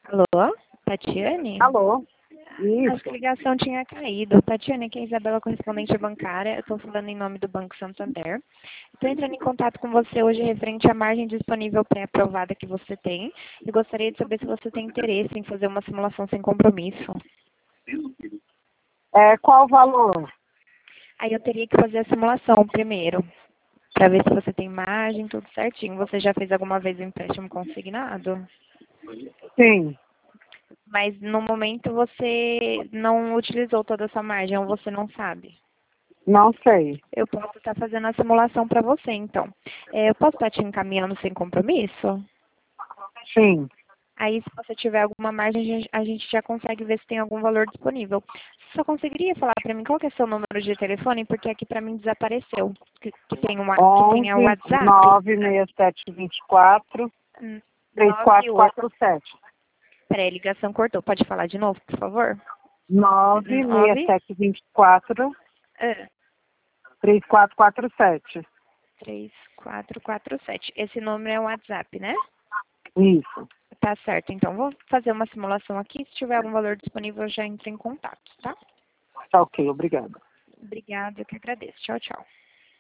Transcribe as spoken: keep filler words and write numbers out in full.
Alô? Tatiane? Alô? Acho que a Isso. ligação tinha caído. Tatiane, aqui é a Isabela, correspondente bancária. Eu estou falando em nome do Banco Santander. Estou entrando em contato com você hoje referente à margem disponível pré-aprovada que você tem. E gostaria de saber se você tem interesse em fazer uma simulação sem compromisso. É, qual o valor? Aí eu teria que fazer a simulação primeiro, para ver se você tem margem, tudo certinho. Você já fez alguma vez um empréstimo consignado? Sim, Mas no momento você não utilizou toda a sua margem ou você não sabe? não sei. Eu posso estar fazendo a simulação para você, então. É, eu posso estar te encaminhando sem compromisso? Sim. Aí, se você tiver alguma margem, a gente a gente já consegue ver se tem algum valor disponível. Você só conseguiria falar para mim qual que é seu número de telefone? Porque aqui para mim desapareceu. Que, que tem um, wa- que tem o onze, WhatsApp? nove seis sete, vinte e quatro, Hum, três nove quatro oito. quatro sete. Peraí, a ligação cortou. Pode falar de novo, por favor? nove seis nove. sete, vinte e quatro, Ah, três quatro quatro sete. três quatro quatro sete. Esse número é o WhatsApp, né? Isso. Tá certo, então vou fazer uma simulação aqui. Se tiver algum valor disponível, eu já entro em contato, tá? Tá ok, obrigada. Obrigada, eu que agradeço. Tchau, tchau.